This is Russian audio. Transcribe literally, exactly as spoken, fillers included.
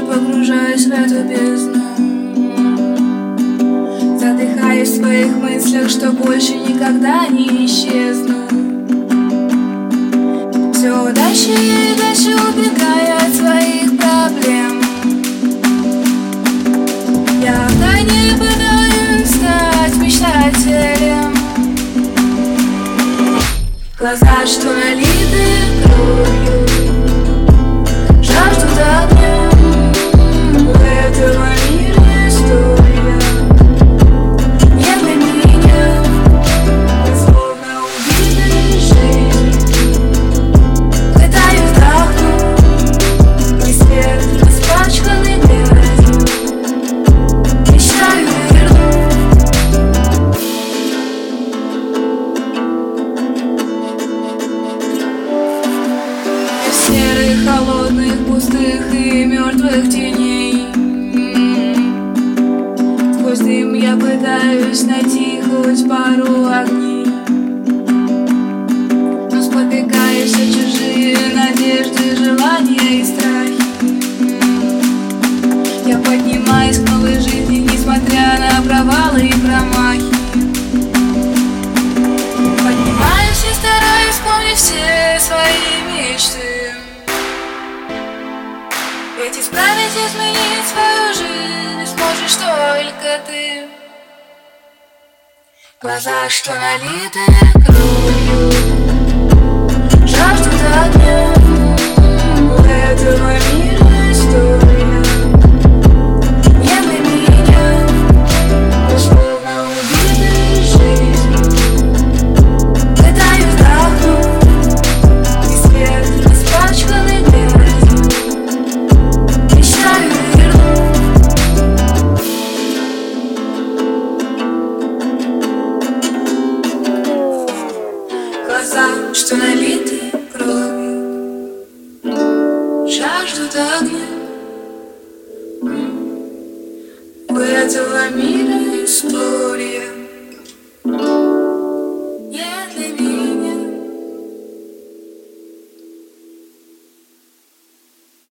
погружаюсь в эту бездну, задыхаюсь в своих мыслях, что больше никогда не исчезну. Все дальше и дальше убегая от своих проблем, я втайне пытаюсь стать мечтателем. Глаза, что налиты кровью, жаждут огня. У этого мира история не для меня. Я словно убитая жизнь, пытаюсь вдохнуть твой свет, испачканный грязью. Мечтаю вернуть. Серых, холодных, пустых и мертвых теней. Сквозь дым я пытаюсь найти хоть пару огней, но спотыкаюсь о чужие надежды, желания и страхи. Я поднимаюсь к новой жизни, несмотря на провалы и промахи. Поднимаюсь и стараюсь вспомнить все свои мечты, ведь исправить, изменить свою жизнь сможешь только ты. Глаза, что налиты кровью, жаждут огня. У этого мира история не для меня. Я словно убитая жизнь, пытаюсь вдохнуть и свет, испачканный грязью. Глаза, что налиты кровью, жаждут огня. У этого мира история